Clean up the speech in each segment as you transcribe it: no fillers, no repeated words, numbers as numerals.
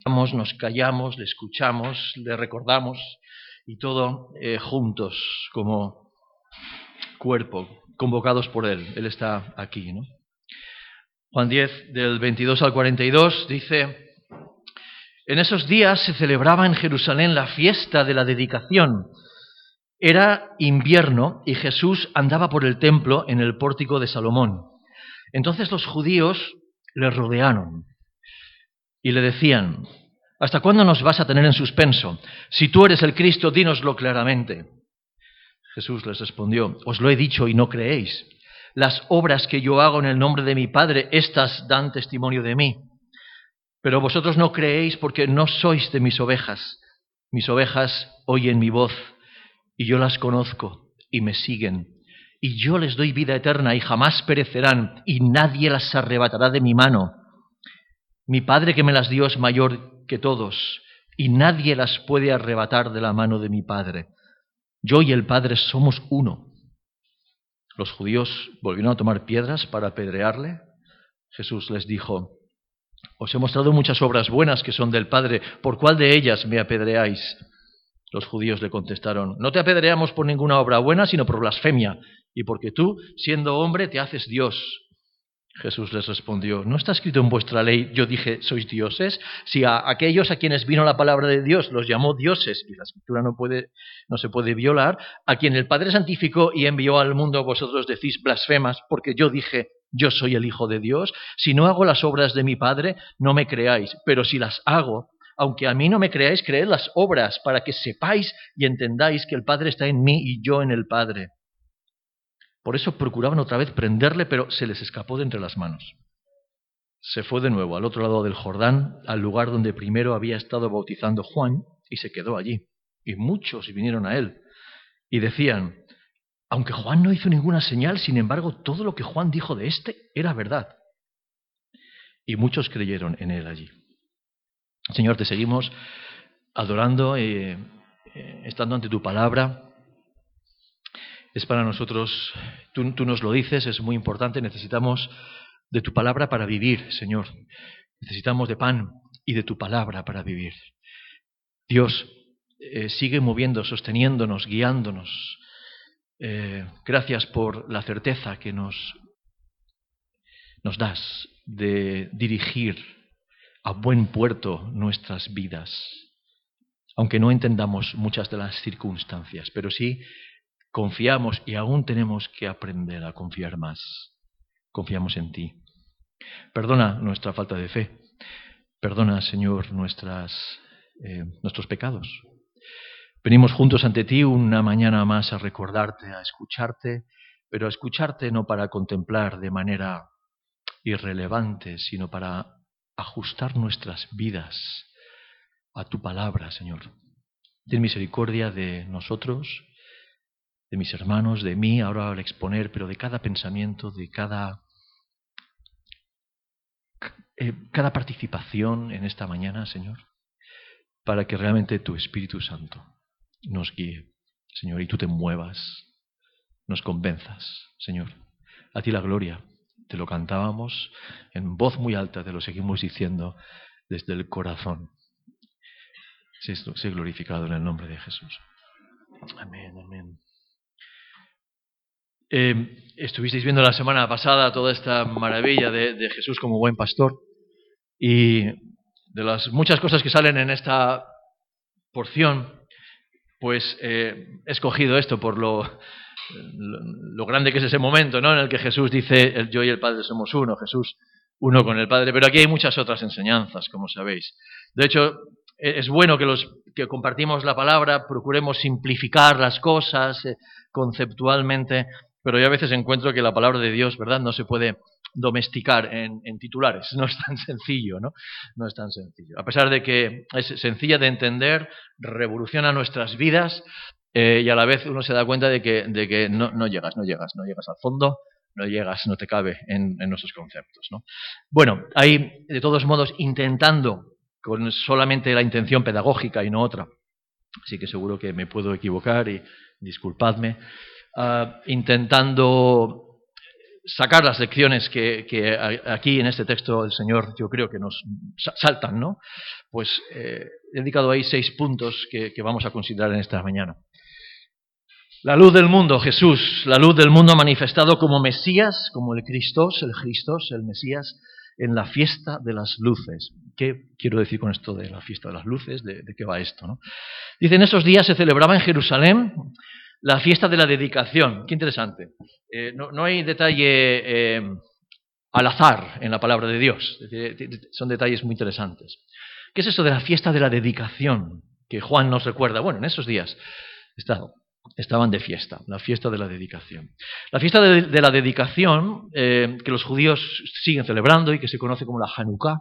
nos callamos, le escuchamos, le recordamos y todo juntos como cuerpo, convocados por Él. Él está aquí, ¿no? Juan 10, del 22 al 42, dice: en esos días se celebraba en Jerusalén la fiesta de la dedicación. Era invierno y Jesús andaba por el templo en el pórtico de Salomón. Entonces los judíos le rodearon y le decían: ¿hasta cuándo nos vas a tener en suspenso? Si tú eres el Cristo, dínoslo claramente. Jesús les respondió: os lo he dicho y no creéis. Las obras que yo hago en el nombre de mi Padre, estas dan testimonio de mí. Pero vosotros no creéis porque no sois de mis ovejas. Mis ovejas oyen mi voz y yo las conozco y me siguen. Y yo les doy vida eterna y jamás perecerán y nadie las arrebatará de mi mano. Mi Padre que me las dio es mayor que todos y nadie las puede arrebatar de la mano de mi Padre. Yo y el Padre somos uno. Los judíos volvieron a tomar piedras para apedrearle. Jesús les dijo: os he mostrado muchas obras buenas que son del Padre. ¿Por cuál de ellas me apedreáis? Los judíos le contestaron: no te apedreamos por ninguna obra buena, sino por blasfemia, y porque tú, siendo hombre, te haces Dios. Jesús les respondió: ¿no está escrito en vuestra ley, yo dije, sois dioses? Si a aquellos a quienes vino la palabra de Dios los llamó dioses, y la escritura no se puede violar, a quien el Padre santificó y envió al mundo, vosotros decís blasfemas, porque yo dije, yo soy el Hijo de Dios. Si no hago las obras de mi Padre, no me creáis, pero si las hago, aunque a mí no me creáis, creed las obras, para que sepáis y entendáis que el Padre está en mí y yo en el Padre. Por eso procuraban otra vez prenderle, pero se les escapó de entre las manos. Se fue de nuevo al otro lado del Jordán, al lugar donde primero había estado bautizando Juan, y se quedó allí. Y muchos vinieron a él y decían: aunque Juan no hizo ninguna señal, sin embargo, todo lo que Juan dijo de éste era verdad. Y muchos creyeron en él allí. Señor, te seguimos adorando, estando ante tu palabra. Es para nosotros, tú nos lo dices, es muy importante, necesitamos de tu palabra para vivir, Señor. Necesitamos de pan y de tu palabra para vivir. Dios, sigue moviendo, sosteniéndonos, guiándonos. Gracias por la certeza que nos das de dirigir a buen puerto nuestras vidas, aunque no entendamos muchas de las circunstancias, pero sí confiamos y aún tenemos que aprender a confiar más. Confiamos en ti. Perdona nuestra falta de fe. Perdona, Señor, nuestros pecados. Venimos juntos ante ti una mañana más a recordarte, a escucharte, pero a escucharte no para contemplar de manera irrelevante, sino para ajustar nuestras vidas a tu palabra, Señor. Ten misericordia de nosotros, de mis hermanos, de mí, ahora al exponer, pero de cada pensamiento, de cada participación en esta mañana, Señor, para que realmente tu Espíritu Santo nos guíe, Señor, y tú te muevas, nos convenzas, Señor. A ti la gloria, te lo cantábamos en voz muy alta, te lo seguimos diciendo desde el corazón. Sé glorificado en el nombre de Jesús. Amén, amén. Estuvisteis viendo la semana pasada toda esta maravilla de Jesús como buen pastor, y de las muchas cosas que salen en esta porción, pues he escogido esto por lo grande que es ese momento, ¿no?, en el que Jesús dice: yo y el Padre somos uno, Jesús uno con el Padre. Pero aquí hay muchas otras enseñanzas, como sabéis. De hecho, es bueno que los que compartimos la palabra procuremos simplificar las cosas conceptualmente, pero yo a veces encuentro que la palabra de Dios, ¿verdad?, no se puede domesticar en titulares. No es tan sencillo, ¿no? No es tan sencillo. A pesar de que es sencilla de entender, revoluciona nuestras vidas, y a la vez uno se da cuenta de que no llegas al fondo, no te cabe en nuestros conceptos, ¿no? Bueno, hay de todos modos intentando, con solamente la intención pedagógica y no otra, así que seguro que me puedo equivocar y disculpadme, intentando sacar las lecciones que aquí en este texto el Señor, yo creo que nos saltan, ¿no? Pues he dedicado ahí 6 puntos que vamos a considerar en esta mañana. La luz del mundo, Jesús, la luz del mundo manifestado como Mesías, como el Christos, el Mesías, en la fiesta de las luces. ¿Qué quiero decir con esto de la fiesta de las luces? ¿De qué va esto, no? Dice, en esos días se celebraba en Jerusalén la fiesta de la dedicación. Qué interesante. No hay detalle al azar en la palabra de Dios. Son detalles muy interesantes. ¿Qué es eso de la fiesta de la dedicación? Que Juan nos recuerda. Bueno, en esos días estaban de fiesta, la fiesta de la dedicación. La fiesta de la dedicación, que los judíos siguen celebrando y que se conoce como la Hanukkah,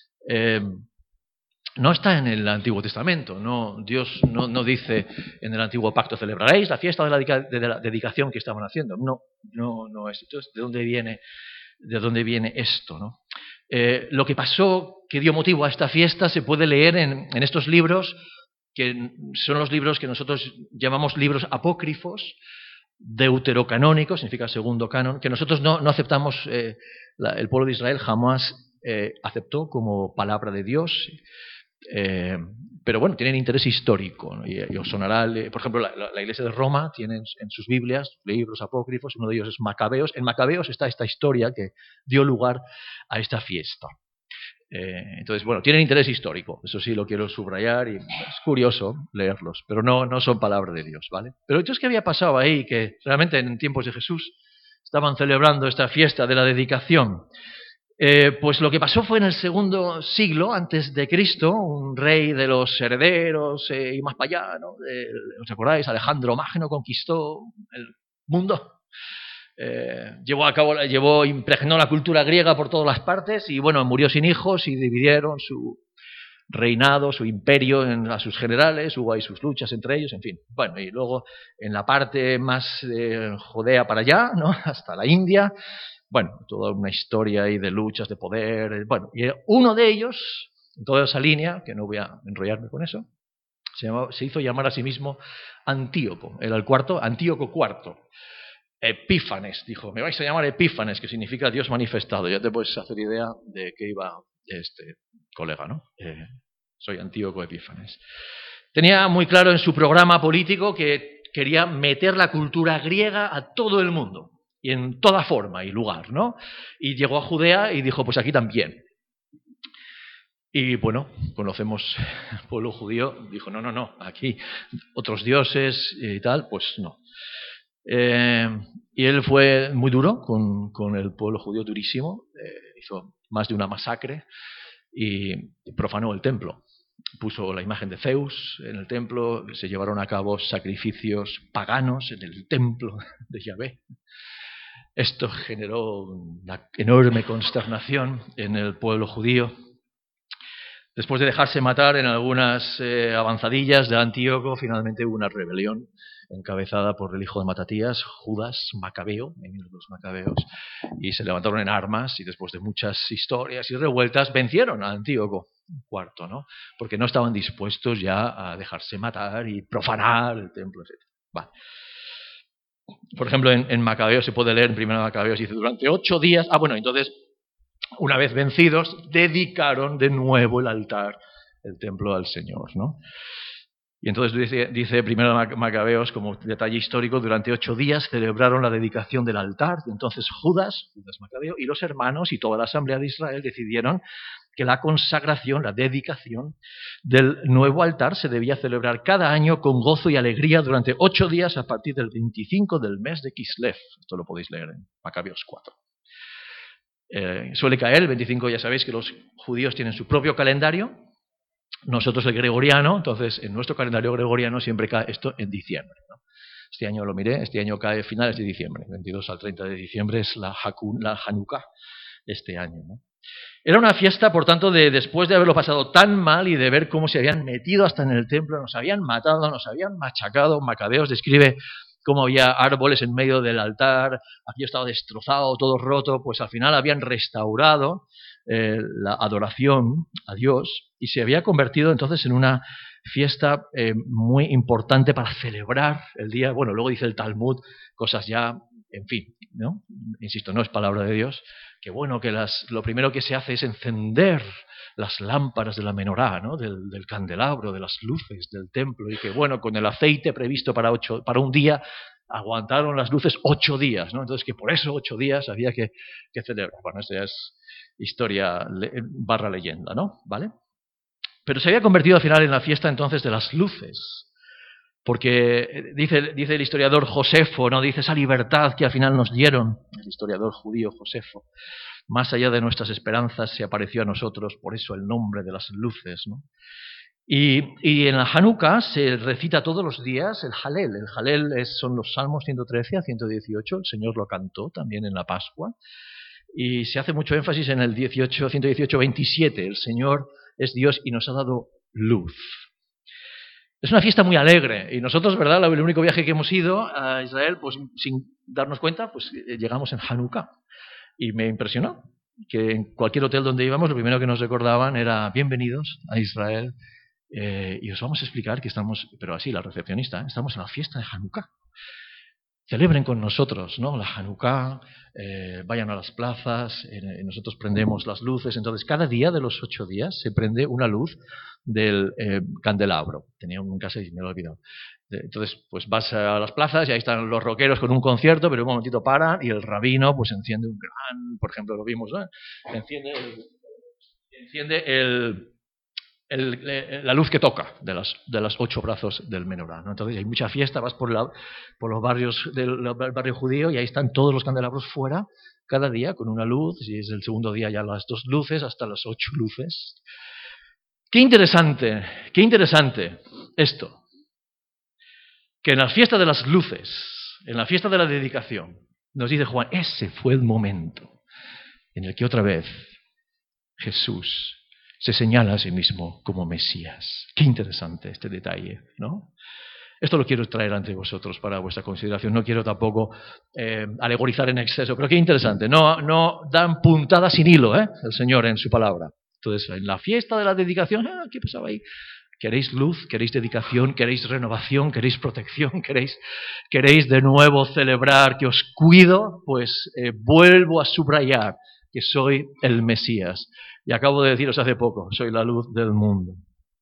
no está en el Antiguo Testamento. Dios no dice en el Antiguo Pacto celebraréis la fiesta de la dedicación que estaban haciendo. No es. Entonces, ¿de dónde viene esto, no? Lo que pasó, que dio motivo a esta fiesta, se puede leer en estos libros, que son los libros que nosotros llamamos libros apócrifos, deuterocanónicos, significa segundo canon, que nosotros no aceptamos, el pueblo de Israel jamás aceptó como palabra de Dios, pero bueno, tienen interés histórico, ¿no? Y os sonará, por ejemplo, la Iglesia de Roma tiene en sus Biblias libros apócrifos, uno de ellos es Macabeos. En Macabeos está esta historia que dio lugar a esta fiesta. Entonces, bueno, tienen interés histórico, eso sí lo quiero subrayar y es curioso leerlos, pero no son palabra de Dios, ¿vale? Pero entonces, ¿qué había pasado ahí? Que realmente en tiempos de Jesús estaban celebrando esta fiesta de la dedicación. Pues lo que pasó fue en el segundo siglo antes de Cristo, un rey de los herederos y más para allá, ¿no? ¿Os acordáis? Alejandro Magno conquistó el mundo. Impregnó la cultura griega por todas las partes y bueno, murió sin hijos y dividieron su reinado, su imperio a sus generales, hubo ahí sus luchas entre ellos, en fin. Bueno, y luego en la parte más Judea para allá, ¿no? Hasta la India, bueno, toda una historia ahí de luchas de poder. Bueno, y uno de ellos, en toda esa línea, que no voy a enrollarme con eso, se hizo llamar a sí mismo Antíoco, era el cuarto, Antíoco IV. Epífanes, dijo, me vais a llamar Epífanes, que significa Dios manifestado. Ya te puedes hacer idea de qué iba este colega, ¿no? Soy Antíoco Epífanes. Tenía muy claro en su programa político que quería meter la cultura griega a todo el mundo, y en toda forma y lugar, ¿no? Y llegó a Judea y dijo, pues aquí también. Y bueno, conocemos al pueblo judío, dijo, no, aquí otros dioses y tal, pues no. Y él fue muy duro con el pueblo judío, durísimo, hizo más de una masacre y profanó el templo. Puso la imagen de Zeus en el templo, se llevaron a cabo sacrificios paganos en el templo de Yahvé. Esto generó una enorme consternación en el pueblo judío. Después de dejarse matar en algunas avanzadillas de Antíoco, finalmente hubo una rebelión encabezada por el hijo de Matatías, Judas Macabeo, en los Macabeos, y se levantaron en armas y después de muchas historias y revueltas vencieron a Antíoco IV, ¿no? Porque no estaban dispuestos ya a dejarse matar y profanar el templo, etc. Vale. Por ejemplo, en Macabeos se puede leer, en 1 Macabeos dice, durante 8 días, entonces, una vez vencidos, dedicaron de nuevo el altar, el templo al Señor, ¿no? Y entonces dice 1 Macabeos, como detalle histórico, durante 8 días celebraron la dedicación del altar. Y entonces Judas Macabeo y los hermanos y toda la asamblea de Israel decidieron que la consagración, la dedicación del nuevo altar se debía celebrar cada año con gozo y alegría durante 8 días a partir del 25 del mes de Kislev. Esto lo podéis leer en Macabeos 4. Suele caer el 25, ya sabéis que los judíos tienen su propio calendario, nosotros el gregoriano, entonces en nuestro calendario gregoriano siempre cae esto en diciembre, ¿no? Este año lo miré, este año cae finales de diciembre, 22 al 30 de diciembre es la Hanukkah este año, ¿no? Era una fiesta, por tanto, después de haberlo pasado tan mal y de ver cómo se habían metido hasta en el templo, nos habían matado, nos habían machacado. Macabeos describe cómo había árboles en medio del altar, aquello estaba destrozado, todo roto, pues al final habían restaurado la adoración a Dios y se había convertido entonces en una fiesta muy importante para celebrar el día. Bueno, luego dice el Talmud cosas ya en fin, ¿no? Insisto, no es palabra de Dios, que bueno, que lo primero que se hace es encender las lámparas de la menorá, ¿no? del candelabro, de las luces del templo, y que bueno, con el aceite previsto para un día, aguantaron las luces 8 días, ¿no? Entonces que por eso 8 días había que celebrar. Bueno, esto ya es historia barra leyenda, ¿no? ¿Vale? Pero se había convertido al final en la fiesta entonces de las luces, porque dice el historiador Josefo, ¿no? Dice esa libertad que al final nos dieron, el historiador judío Josefo, más allá de nuestras esperanzas se apareció a nosotros, por eso el nombre de las luces, ¿no? Y en la Hanukkah se recita todos los días el Halel. El Halel son los Salmos 113 a 118, el Señor lo cantó también en la Pascua, y se hace mucho énfasis en el 118, 27, el Señor es Dios y nos ha dado luz. Es una fiesta muy alegre y nosotros, ¿verdad? El único viaje que hemos ido a Israel, pues sin darnos cuenta, pues llegamos en Hanukkah. Y me impresionó que en cualquier hotel donde íbamos, lo primero que nos recordaban era bienvenidos a Israel y os vamos a explicar que estamos, pero así, la recepcionista, estamos en la fiesta de Hanukkah. Celebren con nosotros, ¿no? La Hanukkah, vayan a las plazas, nosotros prendemos las luces. Entonces, cada día de los 8 días se prende una luz del candelabro. Tenía un en casa y me lo he olvidado. Entonces, pues vas a las plazas y ahí están los rockeros con un concierto, pero un momentito paran y el rabino pues enciende un gran, por ejemplo, lo vimos, ¿no? Enciende la luz que toca de las 8 brazos del menorá, ¿no? Entonces hay mucha fiesta, vas por los barrios del barrio judío y ahí están todos los candelabros fuera, cada día con una luz, y es el segundo día ya las 2 luces, hasta las 8 luces. Qué interesante esto, que en la fiesta de las luces, en la fiesta de la dedicación, nos dice Juan, ese fue el momento en el que otra vez Jesús se señala a sí mismo como Mesías. Qué interesante este detalle, ¿no? Esto lo quiero traer ante vosotros para vuestra consideración. No quiero tampoco alegorizar en exceso, pero qué interesante. No dan puntada sin hilo, el Señor en su palabra. Entonces, en la fiesta de la dedicación, ¿qué pasaba ahí? ¿Queréis luz? ¿Queréis dedicación? ¿Queréis renovación? ¿Queréis protección? ¿Queréis de nuevo celebrar que os cuido? Pues vuelvo a subrayar que soy el Mesías. Y acabo de deciros hace poco, soy la luz del mundo.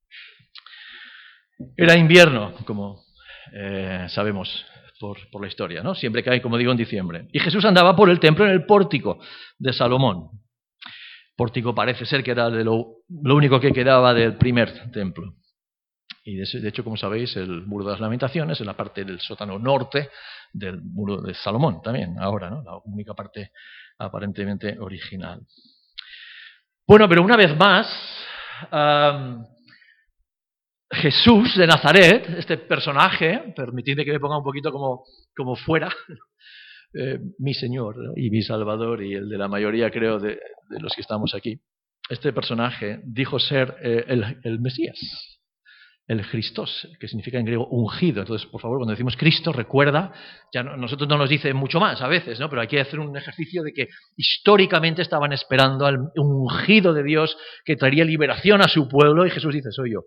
Era invierno, como sabemos por la historia, ¿no? Siempre cae, como digo, en diciembre. Y Jesús andaba por el templo en el pórtico de Salomón. Pórtico parece ser que era de lo único que quedaba del primer templo. Y de hecho, como sabéis, el muro de las lamentaciones es la parte del sótano norte del muro de Salomón también, ahora, ¿no? La única parte aparentemente original. Bueno, pero una vez más, Jesús de Nazaret, este personaje, permitidme que me ponga un poquito como fuera, mi Señor, ¿no? Y mi Salvador y el de la mayoría, creo, de los que estamos aquí. Este personaje dijo ser el Mesías, el Christos, que significa en griego ungido. Entonces, por favor, cuando decimos Cristo, recuerda, ya nosotros no nos dice mucho más a veces, ¿no? Pero hay que hacer un ejercicio de que históricamente estaban esperando al ungido de Dios que traería liberación a su pueblo, y Jesús dice, soy yo.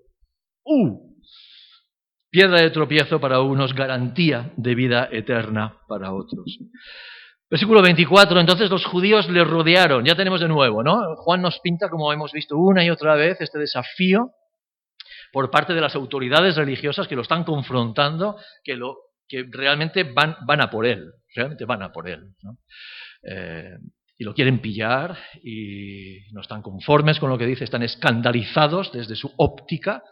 Piedra de tropiezo para unos, garantía de vida eterna para otros. Versículo 24, entonces los judíos le rodearon. Ya tenemos de nuevo, ¿no? Juan nos pinta, como hemos visto una y otra vez, este desafío por parte de las autoridades religiosas que lo están confrontando, que realmente van a por él, ¿no? Y lo quieren pillar y no están conformes con lo que dice, están escandalizados desde su óptica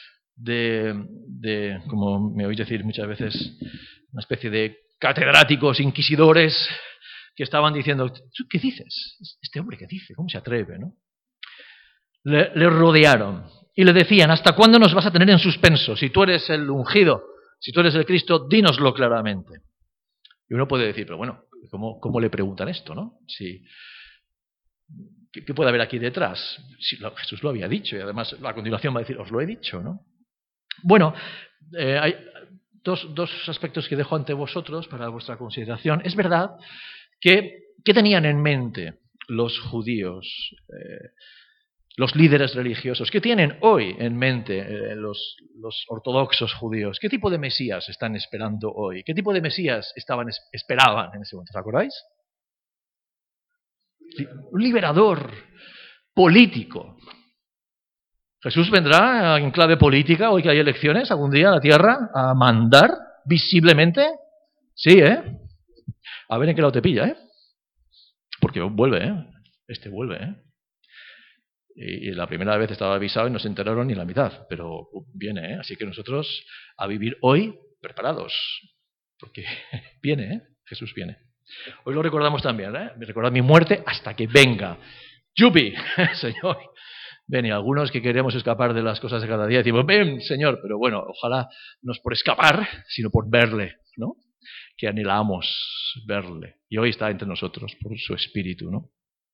de como me oís decir muchas veces, una especie de catedráticos inquisidores que estaban diciendo, ¿qué dices? ¿Este hombre qué dice? ¿Cómo se atreve, no? Le rodearon y le decían, ¿hasta cuándo nos vas a tener en suspenso? Si tú eres el ungido, si tú eres el Cristo, dínoslo claramente. Y uno puede decir, pero bueno, ¿cómo le preguntan esto, no? ¿Qué puede haber aquí detrás? Si Jesús lo había dicho y además a continuación va a decir, os lo he dicho, ¿no? Bueno, hay dos aspectos que dejo ante vosotros para vuestra consideración. Es verdad que, ¿qué tenían en mente los judíos? los líderes religiosos? ¿Qué tienen hoy en mente los ortodoxos judíos? ¿Qué tipo de Mesías están esperando hoy? ¿Qué tipo de Mesías esperaban en ese momento? ¿Os acordáis? Un liberador político. Jesús vendrá en clave política, hoy que hay elecciones, algún día a la tierra, a mandar visiblemente. Sí, ¿eh? A ver en qué lado te pilla, ¿eh? Porque vuelve, ¿eh? Vuelve, ¿eh? Y la primera vez estaba avisado y no se enteraron ni la mitad, pero viene, ¿eh? Así que nosotros a vivir hoy preparados, porque viene, ¿eh? Jesús viene. Hoy lo recordamos también, ¿eh? Recordad mi muerte hasta que venga. ¡Yupi! Señor. Ven, y algunos que queremos escapar de las cosas de cada día decimos, ven, Señor, pero bueno, ojalá no es por escapar, sino por verle, ¿no? Que anhelamos verle. Y hoy está entre nosotros por su espíritu, ¿no?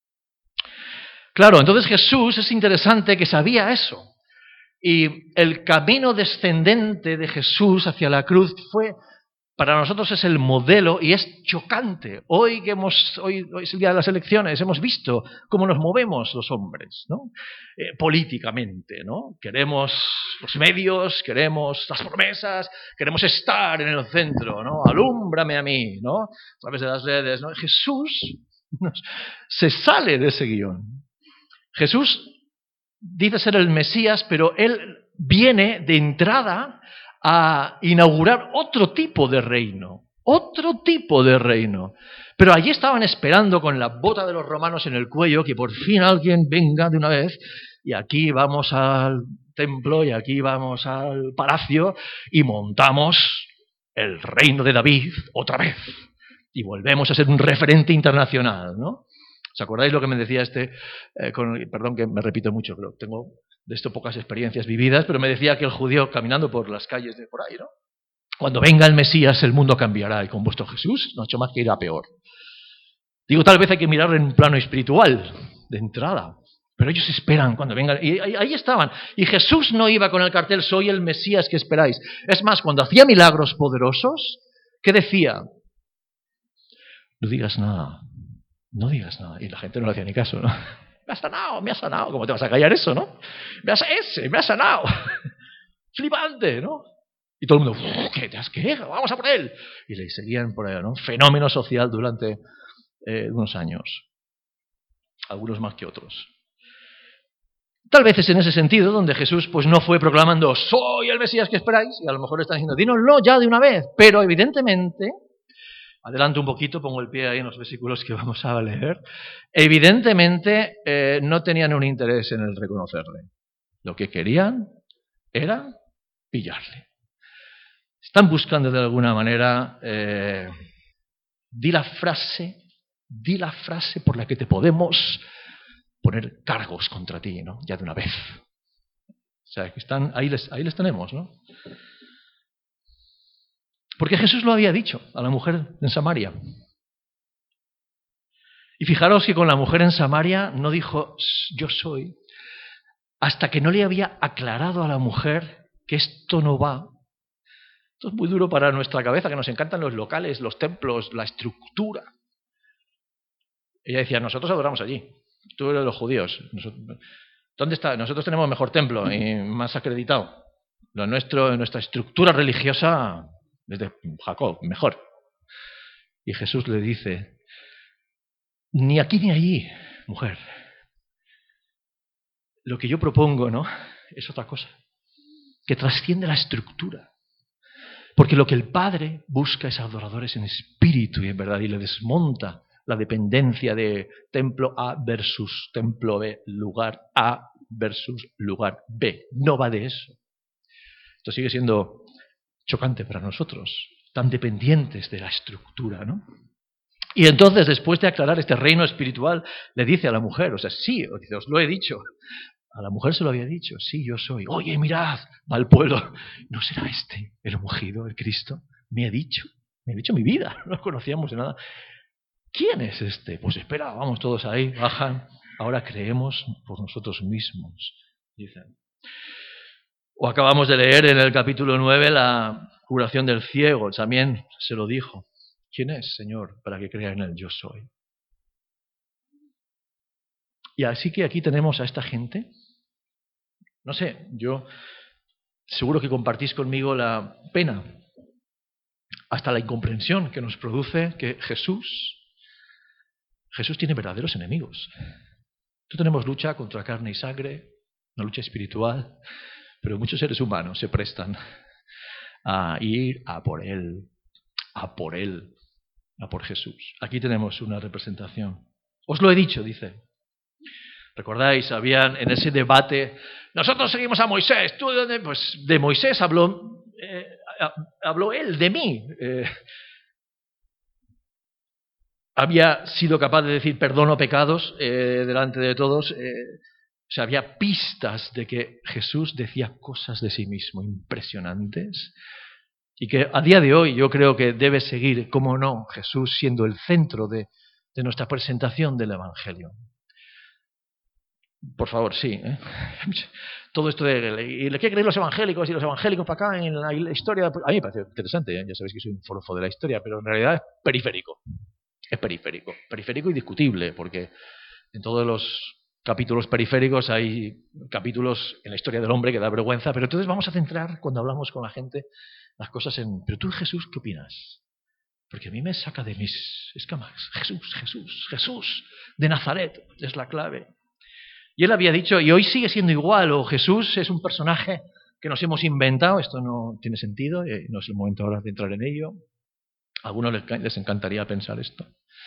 Claro, entonces Jesús, es interesante que sabía eso. Y el camino descendente de Jesús hacia la cruz para nosotros es el modelo y es chocante. Hoy es el día de las elecciones, hemos visto cómo nos movemos los hombres, ¿no? Políticamente, ¿no? Queremos los medios, queremos las promesas, queremos estar en el centro, ¿no? Alúmbrame a mí, ¿no? A través de las redes, ¿no? Jesús se sale de ese guión. Jesús dice ser el Mesías, pero él viene de entrada a inaugurar otro tipo de reino. Otro tipo de reino. Pero allí estaban esperando con la bota de los romanos en el cuello que por fin alguien venga de una vez y aquí vamos al templo y aquí vamos al palacio y montamos el reino de David otra vez. Y volvemos a ser un referente internacional, ¿no? ¿Os acordáis lo que me decía perdón que me repito mucho, pero tengo de esto pocas experiencias vividas, pero me decía que el judío caminando por las calles de por ahí, ¿no? Cuando venga el Mesías el mundo cambiará y con vuestro Jesús no ha hecho más que ir a peor. Digo, tal vez hay que mirar en un plano espiritual, de entrada. Pero ellos esperan cuando vengan. Y ahí estaban. Y Jesús no iba con el cartel, soy el Mesías que esperáis. Es más, cuando hacía milagros poderosos, ¿qué decía? No digas nada. No digas nada. Y la gente no le hacía ni caso, ¿no? Me ha sanado. ¿Cómo te vas a callar eso, no? Me ha sanado. Flipante, ¿no? Y todo el mundo, ¿qué? Vamos a por él. Y le seguían por ahí, ¿no? Fenómeno social durante unos años. Algunos más que otros. Tal vez es en ese sentido donde Jesús pues no fue proclamando, soy el Mesías que esperáis, y a lo mejor están diciendo, dínoslo ya de una vez. Pero evidentemente, adelanto un poquito, pongo el pie ahí en los versículos que vamos a leer, evidentemente no tenían un interés en el reconocerle. Lo que querían era pillarle. Están buscando de alguna manera, di la frase por la que te podemos poner cargos contra ti, ¿no? Ya de una vez. O sea, que ahí les tenemos, ¿no? Porque Jesús lo había dicho a la mujer en Samaria. Y fijaros que con la mujer en Samaria no dijo yo soy, hasta que no le había aclarado a la mujer que esto no va. Esto es muy duro para nuestra cabeza, que nos encantan los locales, los templos, la estructura. Ella decía, nosotros adoramos allí, tú eres de los judíos. ¿Dónde está? Nosotros tenemos mejor templo y más acreditado. Nuestra estructura religiosa, desde Jacob, mejor. Y Jesús le dice, ni aquí ni allí, mujer. Lo que yo propongo, ¿no? Es otra cosa, que trasciende la estructura. Porque lo que el Padre busca es adoradores en espíritu y en verdad, y le desmonta la dependencia de templo A versus templo B, lugar A versus lugar B. No va de eso. Esto sigue siendo chocante para nosotros, tan dependientes de la estructura, ¿no? Y entonces, después de aclarar este reino espiritual, le dice a la mujer, sí, os lo he dicho. A la mujer se lo había dicho, sí, yo soy. Oye, mirad, va al pueblo. ¿No será este el ungido, el Cristo? Me ha dicho mi vida, no lo conocíamos de nada. ¿Quién es este? Pues espera, vamos todos ahí, bajan. Ahora creemos por nosotros mismos, dicen. O acabamos de leer en el capítulo 9 la curación del ciego, también se lo dijo. ¿Quién es, Señor, para que crea en él? Yo soy. Y así que aquí tenemos a esta gente. No sé, yo seguro que compartís conmigo la pena, hasta la incomprensión que nos produce que Jesús tiene verdaderos enemigos. No tenemos lucha contra carne y sangre, una lucha espiritual, pero muchos seres humanos se prestan a ir a por Él, a por Jesús. Aquí tenemos una representación. Os lo he dicho, dice. ¿Recordáis? Habían en ese debate, nosotros seguimos a Moisés, ¿tú de dónde? Pues de Moisés habló él, de mí. Había sido capaz de decir perdono pecados delante de todos. O sea, había pistas de que Jesús decía cosas de sí mismo impresionantes y que a día de hoy yo creo que debe seguir, cómo no, Jesús siendo el centro de nuestra presentación del Evangelio. Por favor, sí. Todo esto de ¿qué creen los evangélicos y los evangélicos para acá en la historia? A mí me parece interesante, ya sabéis que soy un forofo de la historia, pero en realidad es periférico. Es periférico y discutible, porque en todos los capítulos periféricos hay capítulos en la historia del hombre que da vergüenza, pero entonces vamos a centrar, cuando hablamos con la gente, las cosas en, pero tú, Jesús, ¿qué opinas? Porque a mí me saca de mis escamas. Jesús de Nazaret es la clave. Y él había dicho, y hoy sigue siendo igual, o Jesús es un personaje que nos hemos inventado, esto no tiene sentido, no es el momento ahora de entrar en ello. A algunos les encantaría pensar esto.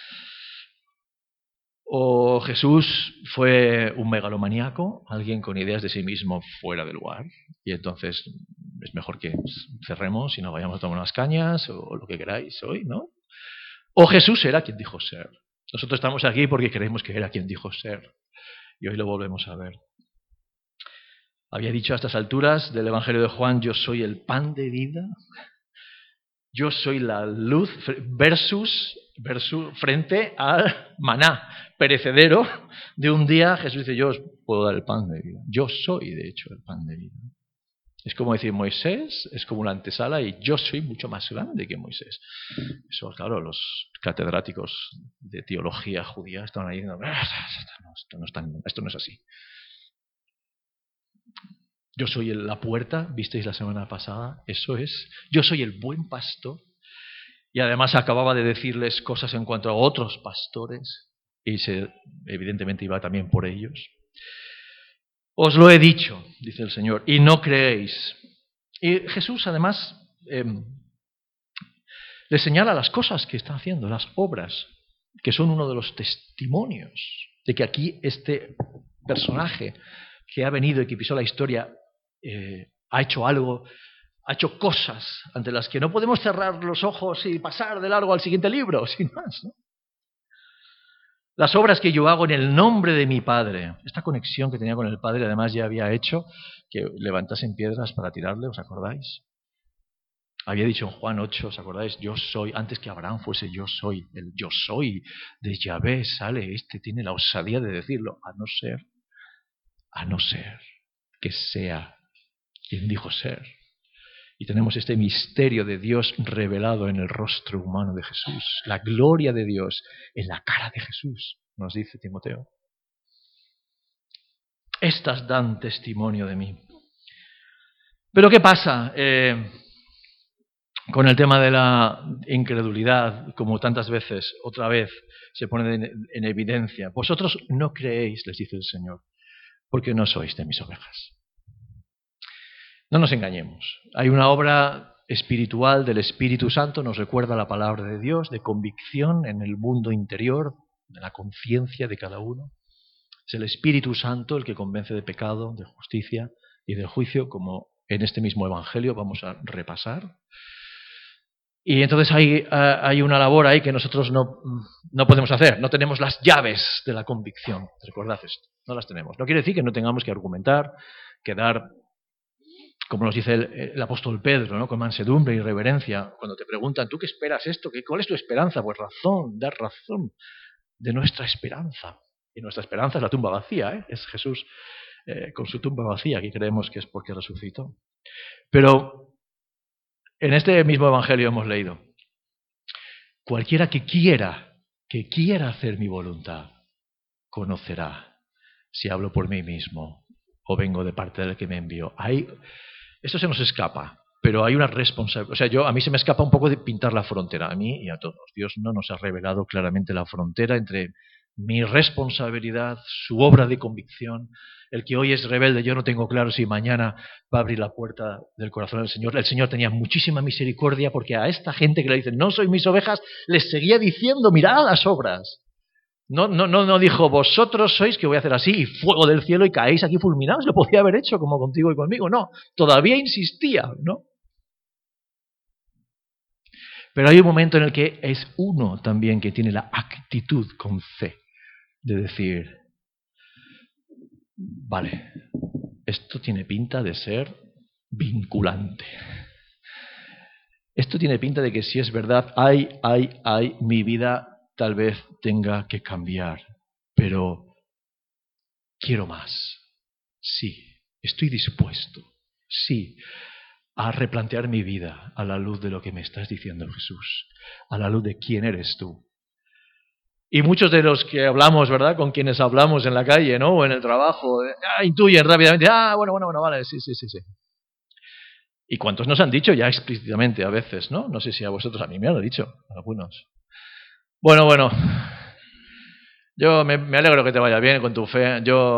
O Jesús fue un megalomaníaco, alguien con ideas de sí mismo fuera del lugar, y entonces es mejor que cerremos y nos vayamos a tomar unas cañas o lo que queráis hoy, ¿no? O Jesús era quien dijo ser. Nosotros estamos aquí porque creemos que era quien dijo ser, y hoy lo volvemos a ver. Había dicho a estas alturas del Evangelio de Juan, yo soy el pan de vida, yo soy la luz, versus frente al maná perecedero de un día. Jesús dice, yo os puedo dar el pan de vida. Yo soy, de hecho, el pan de vida. Es como decir Moisés, es como una antesala, y yo soy mucho más grande que Moisés. Eso, claro, los catedráticos de teología judía estaban ahí diciendo, esto no es así. Yo soy la puerta, visteis la semana pasada, eso es. Yo soy el buen pastor. Y además acababa de decirles cosas en cuanto a otros pastores, y evidentemente iba también por ellos. Os lo he dicho, dice el Señor, y no creéis. Y Jesús además le señala las cosas que está haciendo, las obras, que son uno de los testimonios de que aquí este personaje que ha venido y que pisó la historia ha hecho algo, ha hecho cosas ante las que no podemos cerrar los ojos y pasar de largo al siguiente libro, sin más, ¿no? Las obras que yo hago en el nombre de mi Padre. Esta conexión que tenía con el Padre además ya había hecho que levantasen piedras para tirarle, ¿os acordáis? Había dicho en Juan 8, ¿os acordáis? Yo soy, antes que Abraham fuese yo soy, el yo soy de Yahvé sale, tiene la osadía de decirlo, a no ser que sea quien dijo ser. Y tenemos este misterio de Dios revelado en el rostro humano de Jesús. La gloria de Dios en la cara de Jesús, nos dice Timoteo. Estas dan testimonio de mí. Pero ¿qué pasa con el tema de la incredulidad? Como tantas veces, otra vez, se pone en evidencia. Vosotros no creéis, les dice el Señor, porque no sois de mis ovejas. No nos engañemos. Hay una obra espiritual del Espíritu Santo, nos recuerda la palabra de Dios, de convicción en el mundo interior, de la conciencia de cada uno. Es el Espíritu Santo el que convence de pecado, de justicia y de juicio, como en este mismo Evangelio vamos a repasar. Y entonces hay una labor ahí que nosotros no podemos hacer. No tenemos las llaves de la convicción. Recordad esto, no las tenemos. No quiere decir que no tengamos que argumentar, que dar, como nos dice el apóstol Pedro, ¿no? Con mansedumbre y reverencia, cuando te preguntan, ¿tú qué esperas esto? ¿Cuál es tu esperanza? Pues dar razón de nuestra esperanza. Y nuestra esperanza es la tumba vacía, ¿eh? Es Jesús con su tumba vacía, que creemos que es porque resucitó. Pero en este mismo Evangelio hemos leído, cualquiera que quiera hacer mi voluntad, conocerá si hablo por mí mismo o vengo de parte del que me envió. Esto se nos escapa, pero hay una responsabilidad. O sea, a mí se me escapa un poco de pintar la frontera, a mí y a todos. Dios no nos ha revelado claramente la frontera entre mi responsabilidad, su obra de convicción. El que hoy es rebelde, yo no tengo claro si mañana va a abrir la puerta del corazón del Señor. El Señor tenía muchísima misericordia porque a esta gente que le dicen, no sois mis ovejas, les seguía diciendo, mirad las obras. No dijo, vosotros sois que voy a hacer así, y fuego del cielo y caéis aquí fulminados. Lo podía haber hecho como contigo y conmigo. No, todavía insistía, ¿no? Pero hay un momento en el que es uno también que tiene la actitud con fe de decir, vale, esto tiene pinta de ser vinculante. Esto tiene pinta de que si es verdad, mi vida tal vez tenga que cambiar, pero quiero más. Sí, estoy dispuesto, sí, a replantear mi vida a la luz de lo que me estás diciendo, Jesús, a la luz de quién eres tú. Y muchos de los que hablamos, ¿verdad?, con quienes hablamos en la calle, ¿no?, o en el trabajo, intuyen rápidamente, bueno, vale, sí. ¿Y cuántos nos han dicho ya explícitamente a veces, no? No sé si a vosotros, a mí me han dicho, algunos. Bueno, yo me alegro que te vaya bien con tu fe.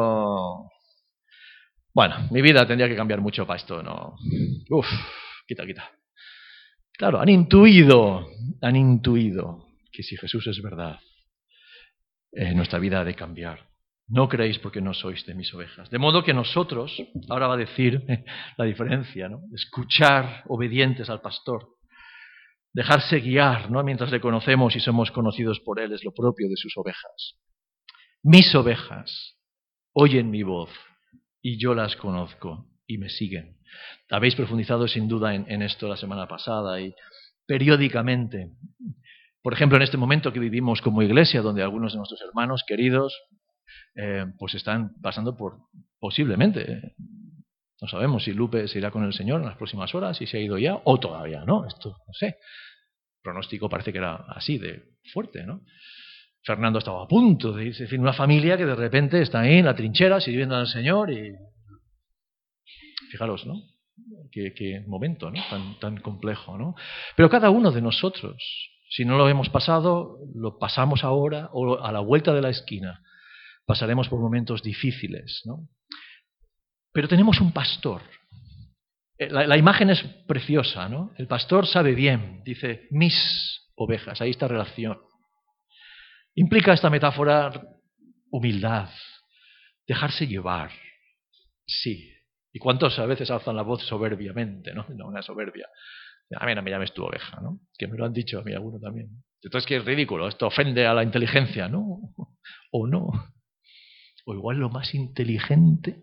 Bueno, mi vida tendría que cambiar mucho para esto, ¿no? Quita. Claro, han intuido que si Jesús es verdad, nuestra vida ha de cambiar. No creéis porque no sois de mis ovejas. De modo que nosotros, ahora va a decir la diferencia, ¿no? Escuchar obedientes al pastor. Dejarse guiar, ¿no?, mientras le conocemos y somos conocidos por él, es lo propio de sus ovejas. Mis ovejas oyen mi voz y yo las conozco y me siguen. Habéis profundizado sin duda en esto la semana pasada y periódicamente. Por ejemplo, en este momento que vivimos como iglesia, donde algunos de nuestros hermanos queridos pues están pasando por, posiblemente, no sabemos si Lupe se irá con el Señor en las próximas horas, si se ha ido ya o todavía no, esto no sé. El pronóstico parece que era así de fuerte, ¿no? Fernando estaba a punto de irse, es decir, una familia que de repente está ahí en la trinchera sirviendo al Señor y fijaros, ¿no? Qué momento, ¿no?, tan complejo, ¿no? Pero cada uno de nosotros, si no lo hemos pasado, lo pasamos ahora o a la vuelta de la esquina. Pasaremos por momentos difíciles, ¿no? Pero tenemos un pastor. La imagen es preciosa, ¿no? El pastor sabe bien, dice, mis ovejas, ahí está relación. Implica esta metáfora humildad, dejarse llevar, sí. ¿Y cuántos a veces alzan la voz soberbiamente, ¿no? No, una soberbia. A mí no me llames tu oveja, ¿no? Que me lo han dicho a mí alguno también. Entonces, que es ridículo, esto ofende a la inteligencia, ¿no? O no. O igual lo más inteligente,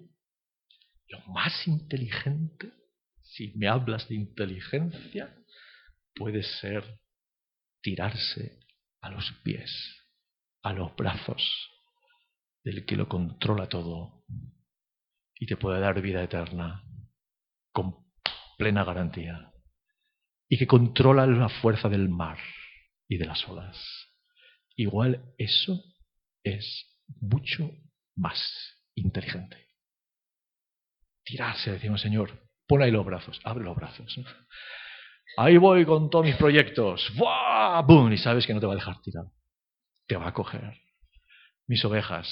si me hablas de inteligencia, puede ser tirarse a los pies, a los brazos del que lo controla todo y te puede dar vida eterna con plena garantía y que controla la fuerza del mar y de las olas. Igual eso es mucho más inteligente. Tirarse, decimos, Señor, pon ahí los brazos, abre los brazos. Ahí voy con todos mis proyectos. ¡Buah! ¡Bum! Y sabes que no te va a dejar tirado. Te va a coger. Mis ovejas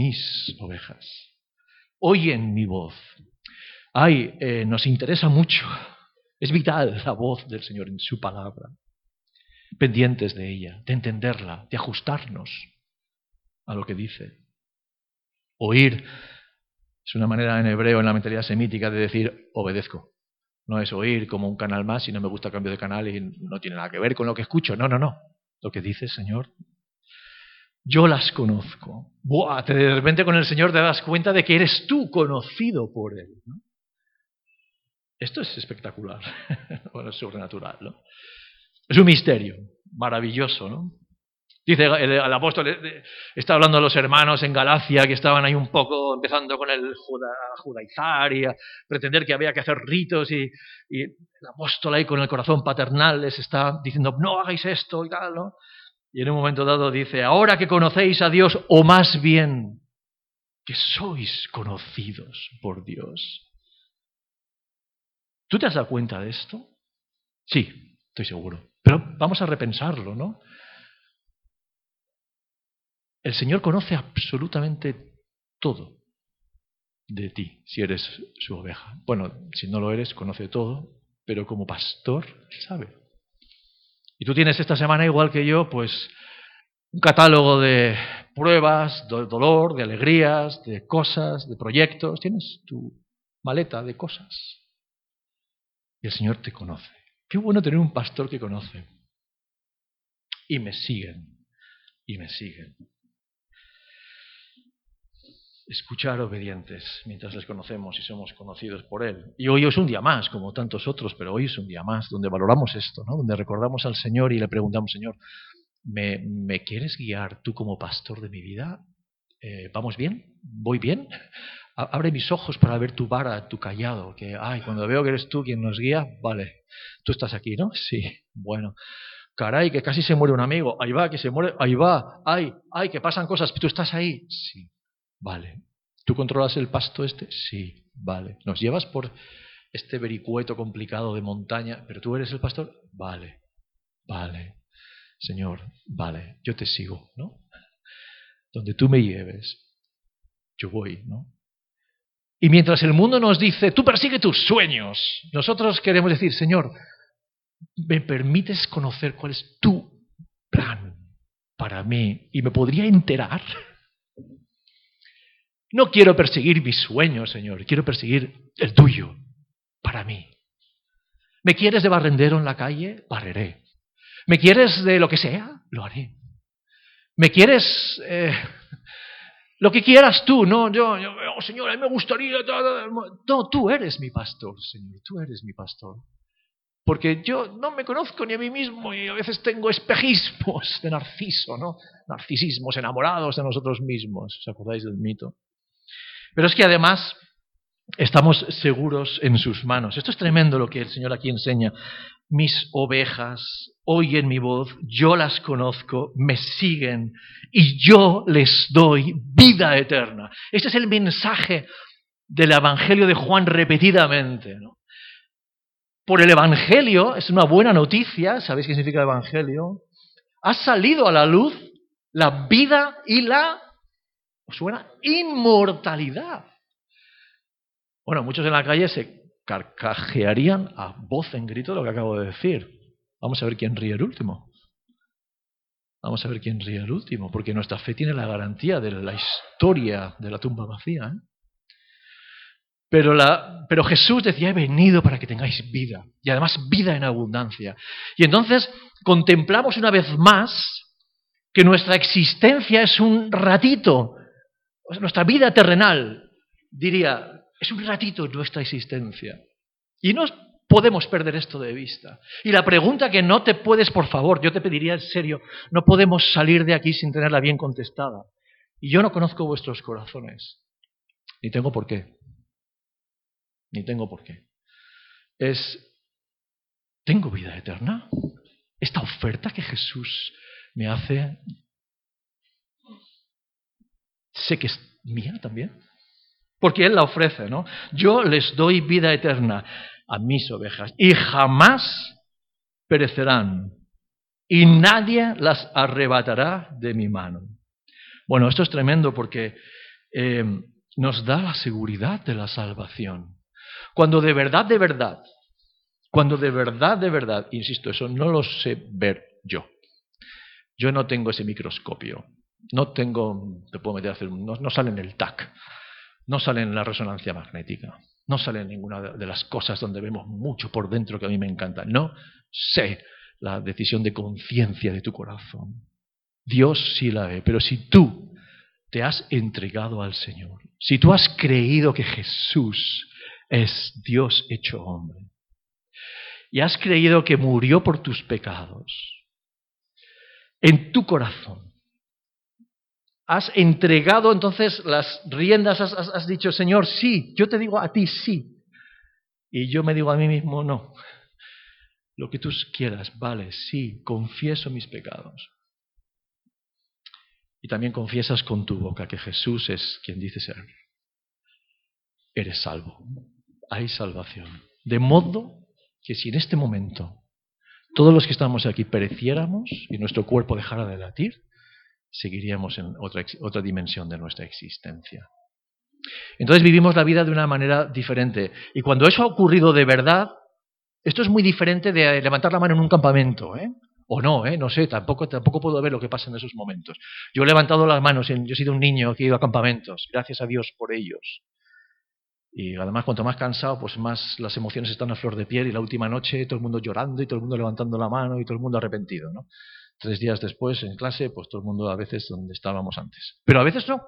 oyen mi voz. Nos interesa mucho. Es vital la voz del Señor en su palabra. Pendientes de ella, de entenderla, de ajustarnos a lo que dice. Oír es una manera en hebreo, en la mentalidad semítica, de decir obedezco. No es oír como un canal más y no me gusta cambio de canal y no tiene nada que ver con lo que escucho. No. Lo que dice el Señor, yo las conozco. ¡Buah! De repente con el Señor te das cuenta de que eres tú conocido por Él, ¿no? Esto es espectacular. Bueno, es sobrenatural, ¿no? Es un misterio maravilloso, ¿no? Dice el apóstol, está hablando a los hermanos en Galacia que estaban ahí un poco empezando con el judaizar y a pretender que había que hacer ritos y el apóstol ahí con el corazón paternal les está diciendo no hagáis esto y tal, ¿no? Y en un momento dado dice, ahora que conocéis a Dios, o más bien que sois conocidos por Dios. ¿Tú te has dado cuenta de esto? Sí, estoy seguro. Pero vamos a repensarlo, ¿no? El Señor conoce absolutamente todo de ti, si eres su oveja. Bueno, si no lo eres, conoce todo, pero como pastor, sabe. Y tú tienes esta semana, igual que yo, pues un catálogo de pruebas, de dolor, de alegrías, de cosas, de proyectos. Tienes tu maleta de cosas. Y el Señor te conoce. Qué bueno tener un pastor que conoce. Y me siguen, y me siguen. Escuchar obedientes mientras les conocemos y somos conocidos por Él. Y hoy es un día más, como tantos otros, pero hoy es un día más donde valoramos esto, ¿no? Donde recordamos al Señor y le preguntamos, Señor, ¿me quieres guiar tú como pastor de mi vida? ¿Vamos bien? ¿Voy bien? Abre mis ojos para ver tu vara, tu callado, que cuando veo que eres tú quien nos guía, vale, tú estás aquí, ¿no? Sí, bueno. Caray, que casi se muere un amigo, ahí va, que se muere, ahí va, ay, que pasan cosas, ¿tú estás ahí? Sí, vale. ¿Tú controlas el pasto este? Sí, vale. ¿Nos llevas por este vericueto complicado de montaña, pero tú eres el pastor? Vale, vale. Señor, vale, yo te sigo, ¿no? Donde tú me lleves, yo voy, ¿no? Y mientras el mundo nos dice, tú persigue tus sueños, nosotros queremos decir, Señor, ¿me permites conocer cuál es tu plan para mí? ¿Y me podría enterar? No quiero perseguir mis sueños, Señor, quiero perseguir el tuyo para mí. ¿Me quieres de barrendero en la calle? Barreré. ¿Me quieres de lo que sea? Lo haré. ¿Me quieres lo que quieras tú? No, yo oh, Señor, a mí me gustaría... No, tú eres mi pastor, Señor, tú eres mi pastor. Porque yo no me conozco ni a mí mismo y a veces tengo espejismos de Narciso, ¿no? Narcisismos enamorados de nosotros mismos. ¿Os acordáis del mito? Pero es que además estamos seguros en sus manos. Esto es tremendo lo que el Señor aquí enseña. Mis ovejas oyen mi voz, yo las conozco, me siguen y yo les doy vida eterna. Este es el mensaje del Evangelio de Juan repetidamente, ¿no? Por el Evangelio, es una buena noticia, ¿sabéis qué significa el Evangelio? Ha salido a la luz la vida y la, ¿os suena? Inmortalidad. Bueno, muchos en la calle se carcajearían a voz en grito lo que acabo de decir. Vamos a ver quién ríe el último. Vamos a ver quién ríe el último, porque nuestra fe tiene la garantía de la historia de la tumba vacía, ¿eh? Pero Jesús decía, he venido para que tengáis vida, y además vida en abundancia. Y entonces contemplamos una vez más que nuestra existencia es un ratito, nuestra vida terrenal, diría, es un ratito nuestra existencia. Y no podemos perder esto de vista. Y la pregunta que no te puedes, por favor, yo te pediría en serio, no podemos salir de aquí sin tenerla bien contestada. Y yo no conozco vuestros corazones, ni tengo por qué. Ni tengo por qué. ¿Tengo vida eterna? Esta oferta que Jesús me hace, sé que es mía también. Porque Él la ofrece, ¿no? Yo les doy vida eterna a mis ovejas y jamás perecerán y nadie las arrebatará de mi mano. Bueno, esto es tremendo porque nos da la seguridad de la salvación. Cuando de verdad, insisto, eso no lo sé ver yo. Yo no tengo ese microscopio. Te puedo meter a hacer, no sale en el TAC, no sale en la resonancia magnética, no sale en ninguna de las cosas donde vemos mucho por dentro que a mí me encanta. No sé la decisión de conciencia de tu corazón. Dios sí la ve, pero si tú te has entregado al Señor, si tú has creído que Jesús es Dios hecho hombre, y has creído que murió por tus pecados, en tu corazón, has entregado entonces las riendas, has dicho, Señor, sí, yo te digo a ti sí, y yo me digo a mí mismo no. Lo que tú quieras, vale, sí, confieso mis pecados. y también confiesas con tu boca que Jesús es quien dice ser, eres salvo. Hay salvación. De modo que si en este momento todos los que estamos aquí pereciéramos y nuestro cuerpo dejara de latir, seguiríamos en otra dimensión de nuestra existencia. Entonces vivimos la vida de una manera diferente. Y cuando eso ha ocurrido de verdad, esto es muy diferente de levantar la mano en un campamento, o no, no sé, tampoco puedo ver lo que pasa en esos momentos. Yo he levantado las manos, yo he sido un niño que he ido a campamentos, gracias a Dios por ellos. Y además, cuanto más cansado, pues más las emociones están a flor de piel, y la última noche todo el mundo llorando y todo el mundo levantando la mano y todo el mundo arrepentido, ¿no? 3 días después, en clase, pues todo el mundo a veces donde estábamos antes. Pero a veces no.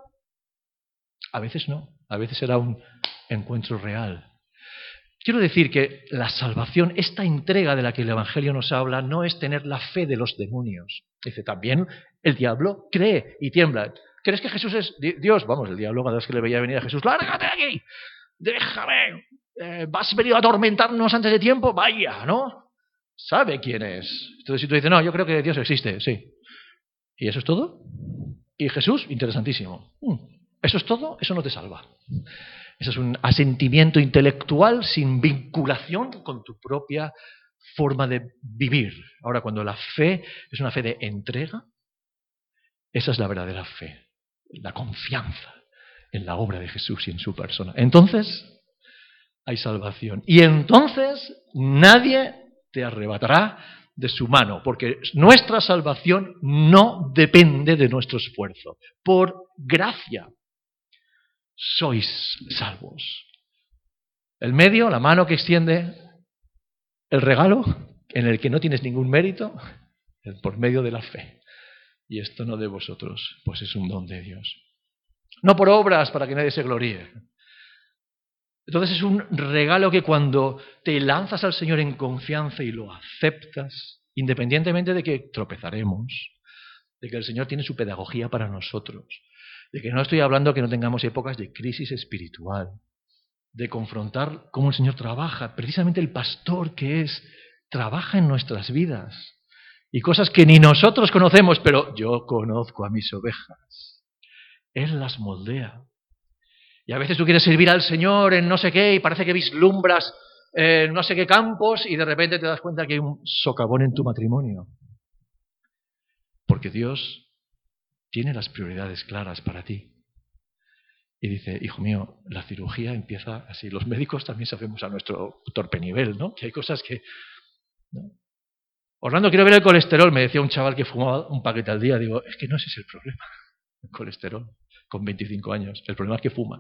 A veces no. A veces era un encuentro real. Quiero decir que la salvación, esta entrega de la que el Evangelio nos habla, no es tener la fe de los demonios. Dice, también el diablo cree y tiembla. ¿Crees que Jesús es Dios? Vamos, el diablo cada vez que le veía venir a Jesús, ¡lárgate de aquí! ¡Déjame! ¿Vas venido a atormentarnos antes de tiempo? Vaya, ¿no? Sabe quién es. Entonces si tú dices, no, yo creo que Dios existe, sí. ¿Y eso es todo? ¿Y Jesús? Interesantísimo. ¿Eso es todo? Eso no te salva. Eso es un asentimiento intelectual sin vinculación con tu propia forma de vivir. Ahora, cuando la fe es una fe de entrega, esa es la verdadera fe, la confianza en la obra de Jesús y en su persona. Entonces hay salvación. Y entonces nadie te arrebatará de su mano, porque nuestra salvación no depende de nuestro esfuerzo. Por gracia sois salvos. El medio, la mano que extiende el regalo, en el que no tienes ningún mérito, es por medio de la fe. Y esto no de vosotros, pues es un don de Dios. No por obras para que nadie se gloríe. Entonces es un regalo que cuando te lanzas al Señor en confianza y lo aceptas, independientemente de que tropezaremos, de que el Señor tiene su pedagogía para nosotros, de que no estoy hablando que no tengamos épocas de crisis espiritual, de confrontar cómo el Señor trabaja, precisamente el pastor que es, trabaja en nuestras vidas, y cosas que ni nosotros conocemos, pero yo conozco a mis ovejas. Él las moldea. Y a veces tú quieres servir al Señor en no sé qué y parece que vislumbras no sé qué campos y de repente te das cuenta que hay un socavón en tu matrimonio. Porque Dios tiene las prioridades claras para ti. Y dice, hijo mío, la cirugía empieza así. Los médicos también sabemos a nuestro torpe nivel, ¿no? Que hay cosas que... ¿no? Orlando, quiero ver el colesterol. Me decía un chaval que fumaba un paquete al día. Digo, es que no ese es el problema. El colesterol, con 25 años. El problema es que fumas.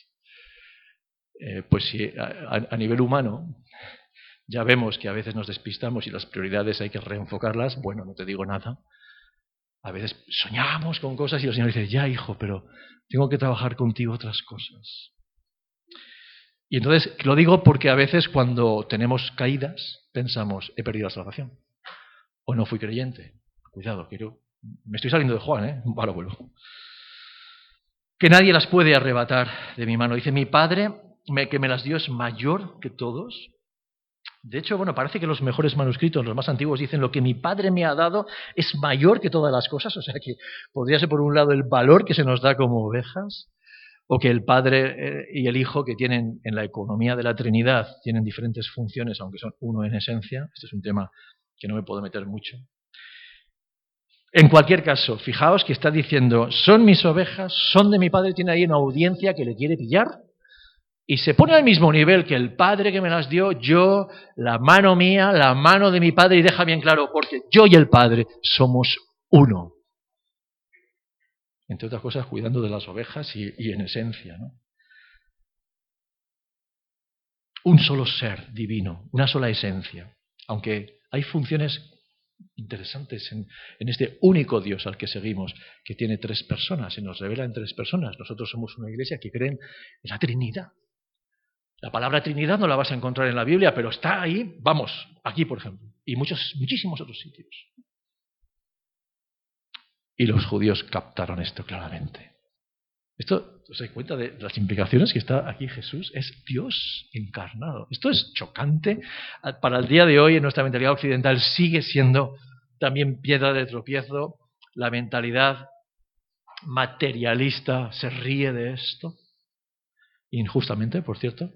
Pues si a nivel humano ya vemos que a veces nos despistamos y las prioridades hay que reenfocarlas, bueno, no te digo nada. A veces soñamos con cosas y el Señor dice, ya hijo, pero tengo que trabajar contigo otras cosas. Y entonces lo digo porque a veces cuando tenemos caídas pensamos, he perdido la salvación. O no fui creyente. Cuidado, me estoy saliendo de Juan, ahora vuelvo. Que nadie las puede arrebatar de mi mano. Dice, mi Padre que me las dio es mayor que todos. De hecho, bueno, parece que los mejores manuscritos, los más antiguos, dicen lo que mi Padre me ha dado es mayor que todas las cosas. O sea que podría ser por un lado el valor que se nos da como ovejas, o que el Padre y el Hijo, que tienen en la economía de la Trinidad, tienen diferentes funciones, aunque son uno en esencia. Este es un tema que no me puedo meter mucho. En cualquier caso, fijaos que está diciendo, son mis ovejas, son de mi Padre, tiene ahí una audiencia que le quiere pillar, y se pone al mismo nivel que el Padre que me las dio, yo, la mano mía, la mano de mi Padre, y deja bien claro, porque yo y el Padre somos uno. Entre otras cosas, cuidando de las ovejas y en esencia, ¿no? Un solo ser divino, una sola esencia, aunque hay funciones interesantes en este único Dios al que seguimos, que tiene 3 personas, y nos revela en 3 personas. Nosotros somos una iglesia que cree en la Trinidad. La palabra Trinidad no la vas a encontrar en la Biblia, pero está ahí, vamos, aquí por ejemplo, y muchísimos otros sitios. Y los judíos captaron esto claramente. Esto, ¿os dais cuenta de las implicaciones que está aquí Jesús? Es Dios encarnado. Esto es chocante. Para el día de hoy, en nuestra mentalidad occidental, sigue siendo también piedra de tropiezo la mentalidad materialista se ríe de esto, injustamente, por cierto.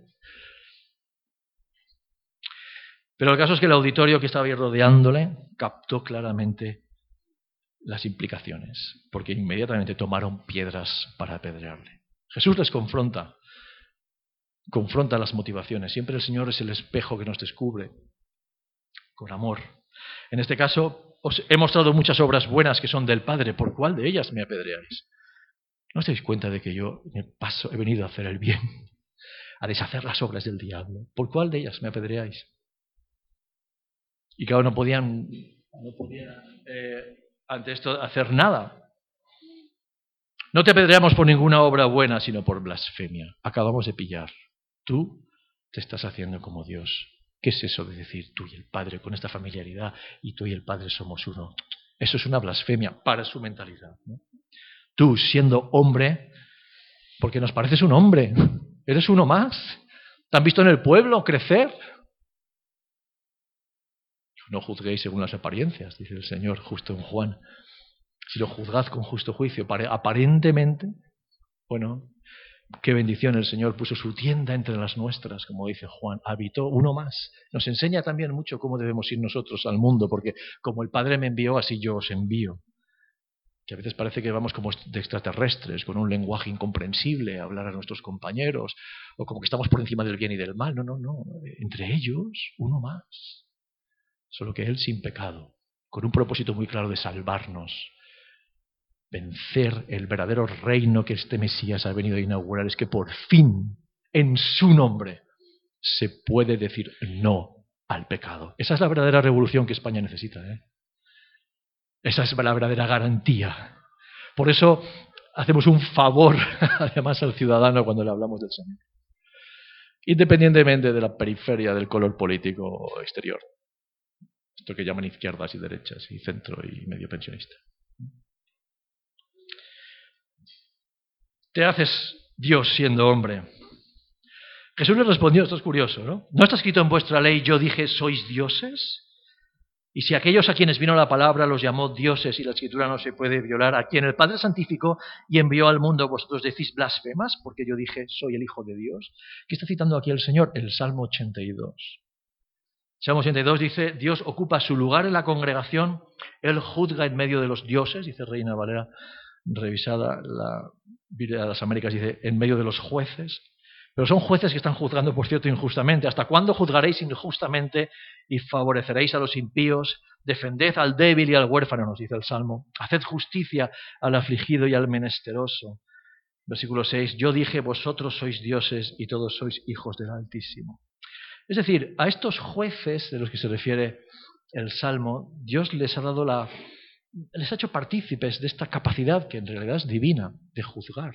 Pero el caso es que el auditorio que estaba ahí rodeándole captó claramente las implicaciones, porque inmediatamente tomaron piedras para apedrearle. Jesús les confronta las motivaciones. Siempre el Señor es el espejo que nos descubre con amor. En este caso, os he mostrado muchas obras buenas que son del Padre. ¿Por cuál de ellas me apedreáis? ¿No os dais cuenta de que yo he venido a hacer el bien, a deshacer las obras del diablo? ¿Por cuál de ellas me apedreáis? Y claro, no podían ante esto hacer nada. No te apedreamos por ninguna obra buena, sino por blasfemia. Acabamos de pillar. Tú te estás haciendo como Dios. ¿Qué es eso de decir tú y el Padre con esta familiaridad y tú y el Padre somos uno? Eso es una blasfemia para su mentalidad, ¿no? Tú, siendo hombre, porque nos pareces un hombre, eres uno más. ¿Te han visto en el pueblo crecer? No juzguéis según las apariencias, dice el Señor justo en Juan, sino juzgad con justo juicio. Aparentemente, bueno, qué bendición, el Señor puso su tienda entre las nuestras, como dice Juan, habitó uno más. Nos enseña también mucho cómo debemos ir nosotros al mundo, porque como el Padre me envió, así yo os envío. Que a veces parece que vamos como de extraterrestres, con un lenguaje incomprensible, a hablar a nuestros compañeros, o como que estamos por encima del bien y del mal. No, no, no. Entre ellos, uno más. Solo que Él sin pecado, con un propósito muy claro de salvarnos, vencer el verdadero reino que este Mesías ha venido a inaugurar, es que por fin, en su nombre, se puede decir no al pecado. Esa es la verdadera revolución que España necesita, ¿eh? Esa es la verdadera garantía. Por eso hacemos un favor, además, al ciudadano cuando le hablamos del Señor, independientemente de la periferia del color político exterior. Esto que llaman izquierdas y derechas, y centro y medio pensionista. Te haces Dios siendo hombre. Jesús le respondió, esto es curioso, ¿no? ¿No está escrito en vuestra ley, yo dije, sois dioses? Y si aquellos a quienes vino la palabra los llamó dioses y la escritura no se puede violar, a quien el Padre santificó y envió al mundo, vosotros decís blasfemas, porque yo dije, soy el Hijo de Dios. ¿Qué está citando aquí el Señor? El Salmo 82. Salmo 82 dice, Dios ocupa su lugar en la congregación, Él juzga en medio de los dioses, dice Reina Valera, revisada la Biblia de las Américas, dice, en medio de los jueces. Pero son jueces que están juzgando, por cierto, injustamente. ¿Hasta cuándo juzgaréis injustamente y favoreceréis a los impíos? Defended al débil y al huérfano, nos dice el Salmo. Haced justicia al afligido y al menesteroso. Versículo 6, yo dije, vosotros sois dioses y todos sois hijos del Altísimo. Es decir, a estos jueces de los que se refiere el Salmo, Dios les ha hecho partícipes de esta capacidad que en realidad es divina de juzgar.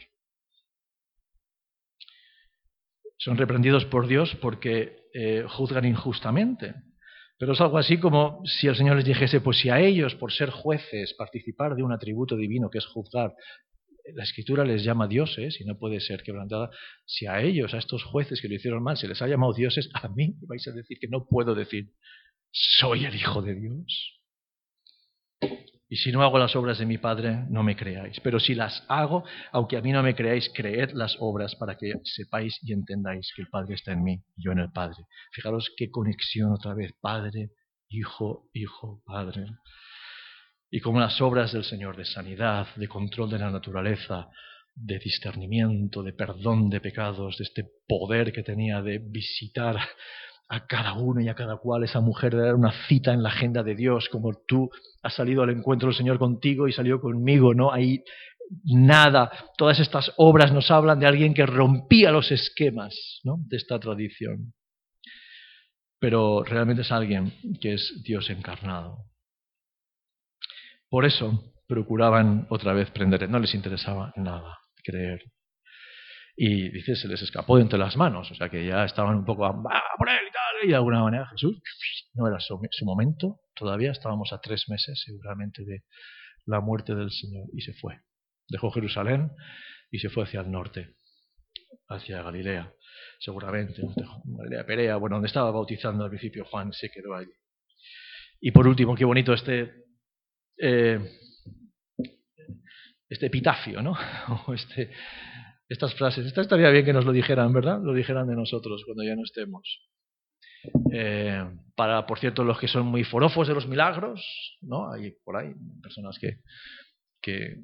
Son reprendidos por Dios porque juzgan injustamente. Pero es algo así como si el Señor les dijese, pues si a ellos, por ser jueces, participar de un atributo divino que es juzgar, la Escritura les llama dioses y no puede ser quebrantada, si a ellos, a estos jueces que lo hicieron mal, se les ha llamado dioses, a mí vais a decir que no puedo decir, soy el Hijo de Dios. Y si no hago las obras de mi Padre, no me creáis. Pero si las hago, aunque a mí no me creáis, creed las obras para que sepáis y entendáis que el Padre está en mí y yo en el Padre. Fijaros qué conexión otra vez, Padre, Hijo, Hijo, Padre. Y como las obras del Señor de sanidad, de control de la naturaleza, de discernimiento, de perdón de pecados, de este poder que tenía de visitar a cada uno y a cada cual, esa mujer de dar una cita en la agenda de Dios, como tú has salido al encuentro del Señor contigo y salió conmigo, ¿no? Hay nada, todas estas obras nos hablan de alguien que rompía los esquemas, ¿no?, de esta tradición. Pero realmente es alguien que es Dios encarnado. Por eso procuraban otra vez prenderle, no les interesaba nada creer. Y dice, se les escapó de entre las manos, o sea que ya estaban un poco por él y tal, y de alguna manera Jesús no era su momento, todavía estábamos a 3 meses seguramente de la muerte del Señor, y se fue. Dejó Jerusalén y se fue hacia el norte, hacia Galilea, seguramente, Galilea, Perea, bueno, donde estaba bautizando al principio Juan, se quedó allí. Y por último, qué bonito este epitafio, ¿no? O estas frases. Esta estaría bien que nos lo dijeran, ¿verdad? Lo dijeran de nosotros cuando ya no estemos. Para, por cierto, los que son muy forofos de los milagros, ¿no? Hay por ahí personas que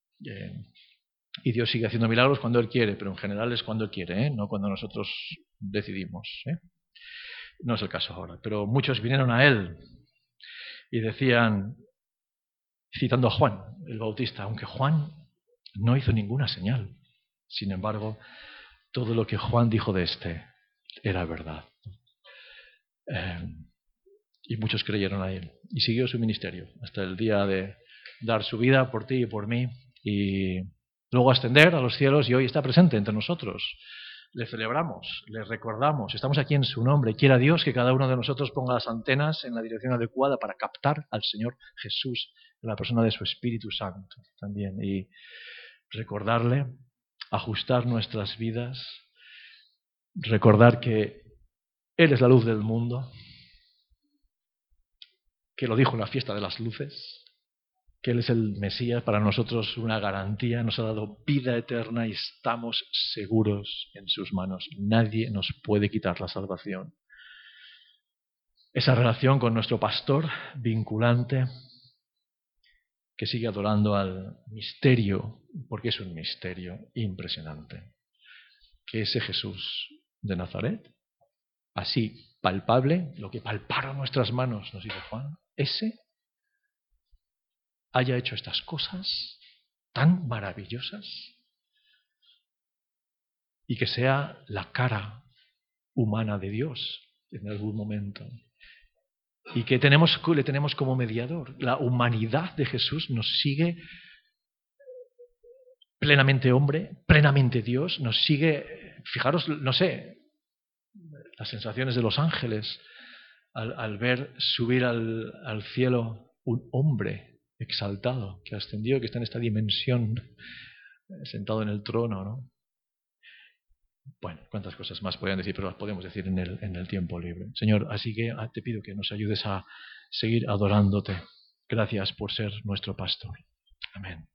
y Dios sigue haciendo milagros cuando Él quiere, pero en general es cuando Él quiere, no cuando nosotros decidimos. No es el caso ahora, pero muchos vinieron a Él y decían, citando a Juan el Bautista, aunque Juan no hizo ninguna señal, sin embargo, todo lo que Juan dijo de este era verdad. Y muchos creyeron a Él y siguió su ministerio hasta el día de dar su vida por ti y por mí y luego ascender a los cielos, y hoy está presente entre nosotros. Le celebramos, le recordamos, estamos aquí en su nombre. Quiera Dios que cada uno de nosotros ponga las antenas en la dirección adecuada para captar al Señor Jesús en la persona de su Espíritu Santo también, y recordarle, ajustar nuestras vidas, recordar que Él es la luz del mundo, que lo dijo en la fiesta de las luces, que Él es el Mesías, para nosotros una garantía, nos ha dado vida eterna y estamos seguros en sus manos. Nadie nos puede quitar la salvación. Esa relación con nuestro pastor vinculante, que sigue adorando al misterio, porque es un misterio impresionante, que ese Jesús de Nazaret, así palpable, lo que palparon nuestras manos, nos dice Juan, ese haya hecho estas cosas tan maravillosas y que sea la cara humana de Dios en algún momento, y que le tenemos como mediador. La humanidad de Jesús nos sigue plenamente hombre, plenamente Dios, nos sigue, fijaros, no sé, las sensaciones de los ángeles al ver subir al cielo un hombre exaltado, que ascendió, que está en esta dimensión, sentado en el trono, ¿no? Bueno, cuántas cosas más podrían decir, pero las podemos decir en el tiempo libre. Señor, así que te pido que nos ayudes a seguir adorándote. Gracias por ser nuestro pastor. Amén.